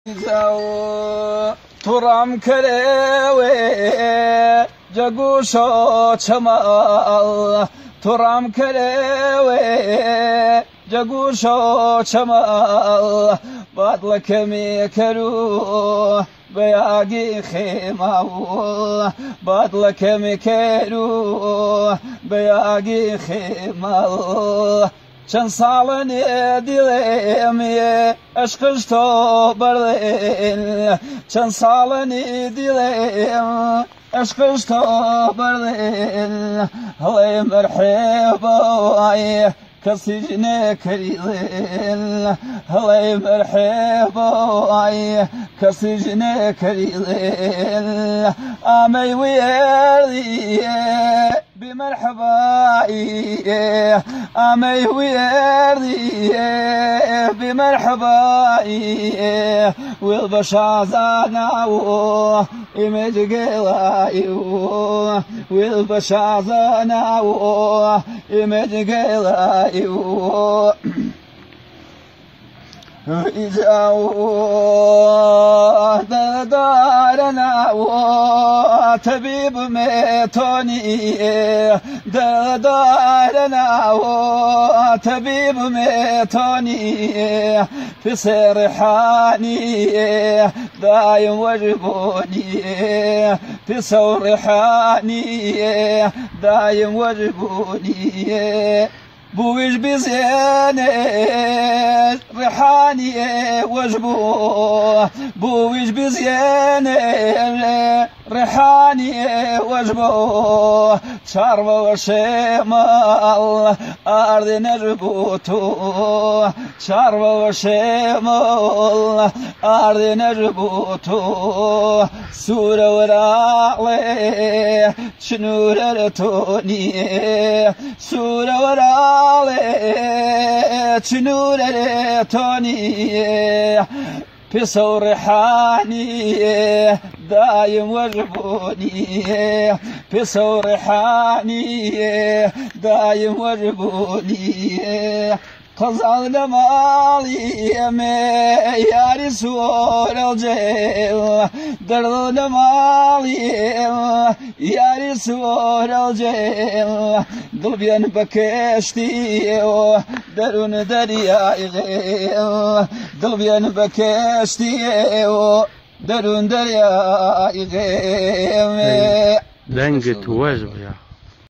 ترام كريوي جاقوشو شمال ترام كريوي جاقوشو شمال باطلك ميكرو بياقي خيمال باطلك ميكرو بياقي خيمال چند سالنی دیلمی عشقش تو بردین چند سالنی دیلم عشقش تو بردین هلی مرحبا کسی جنه کریلین هلی مرحبا کسی جنه کریلین آمی ویردی بمرحباي أمي ويردي بمرحباي والبشازاناو إمجقلايو والبشازاناو إمجقلايو دارنا وطبيب ميتوني دارنا وطبيب ميتوني في سرحاني دايم وجبوني في سرحاني دايم وجبوني بويش بزيانة ريحاني وجبوه بويش بزيانة ريحاني وجبوه شاربة وشمال أرض نجبوتو شاربة وشمال أرض نجبوتو سورة وراغلي شنورة توني سورة وراغلي تنور توني بصو ريحاني دايم وجبوني بصو ريحاني دايم وجبوني قزال مالي يا رسول الجيل درد مالي يا رسول الجيل ضلبين بكشتي درون دريا غيل ضلبين بكشتي درون دريا غيل لنقت وجب يا